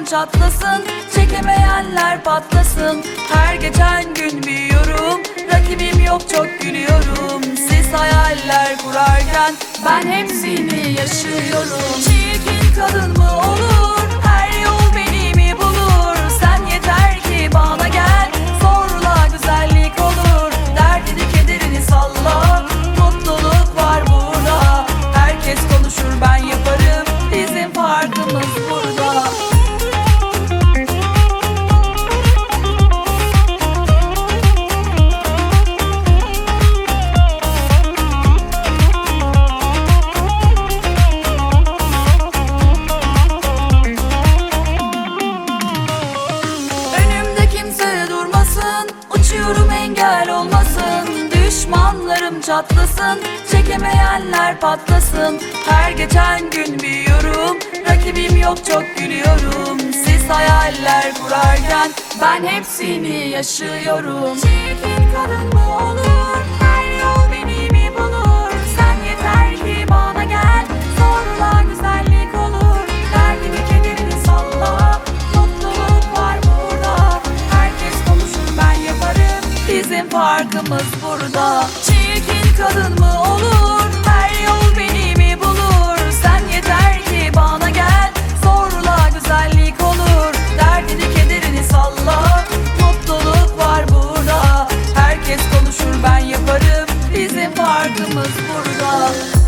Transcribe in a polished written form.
düşmanlarım çatlasın, çekemeyenler patlasın. Her geçen gün büyüyorum, rakibim yok çok gülüyorum. Siz hayaller kurarken ben hepsini yaşıyorum. Çirkin kadın mı olur, her yol beni mi bulur? Sen yeter ki bana gel, zorla güzellik olur. Derdini kederini salla, mutluluk var burada. Herkes konuşur ben yaparım, bizim farkımız burada. Uçuyorum engel olmasın, düşmanlarım çatlasın, çekemeyenler patlasın. Her geçen gün büyüyorum, rakibim yok çok gülüyorum. Siz hayaller kurarken ben hepsini yaşıyorum. Çirkin kadın mı olur, her yol beni mi bulur? Sen yeter ki bana gel, zorla güzellik olur. Derdimi kederini salla, mutluluk var burada. Herkes konuşur ben yaparım, bizim farkımız burada. Çirkin kadın mı olur, her yol beni mi bulur? Sen yeter ki bana gel, zorla güzellik olur. Derdini kederini salla, mutluluk var burada. Herkes konuşur ben yaparım, bizim farkımız burada.